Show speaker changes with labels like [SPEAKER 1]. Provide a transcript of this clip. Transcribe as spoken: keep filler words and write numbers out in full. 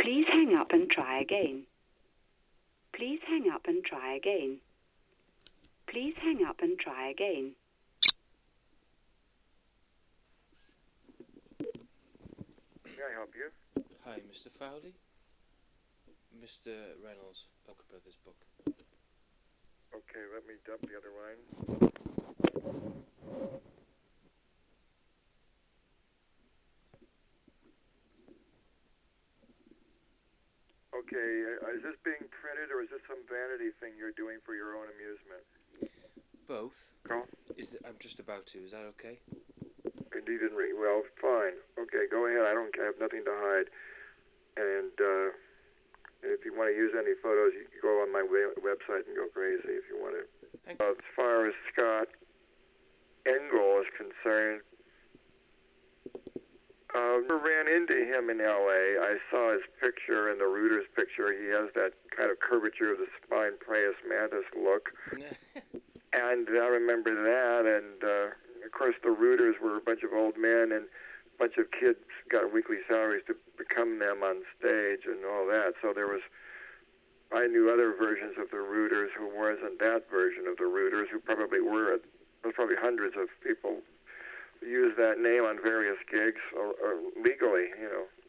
[SPEAKER 1] Please hang up and try again. Please hang up and try again. Please hang up and try again.
[SPEAKER 2] May I help you?
[SPEAKER 3] Hi, Mister Fowley? Mister Reynolds, Poker Brothers book.
[SPEAKER 2] Okay, let me dump the other line. Okay, uh, is this being printed or is this some vanity thing you're doing for your own amusement?
[SPEAKER 3] Both?
[SPEAKER 2] Carl?
[SPEAKER 3] Is th- I'm just about to. Is that okay?
[SPEAKER 2] Indeed, didn't ring. Well, fine. Okay, go ahead. I don't I have nothing to hide. And uh, if you want to use any photos, you can go on my we- website and go crazy if you want to.
[SPEAKER 3] Thank you.
[SPEAKER 2] As far as Scott Engel is concerned, uh, I ran into him in L A. I saw his picture and the Reuters picture. He has that kind of curvature of the spine, Praeus mantis look. And I remember that, and uh, of course the Reuters were a bunch of old men, and a bunch of kids got weekly salaries to become them on stage and all that. So there was, I knew other versions of the Reuters who wasn't that version of the Reuters, who probably were, there's probably hundreds of people who use that name on various gigs or, or legally, you know.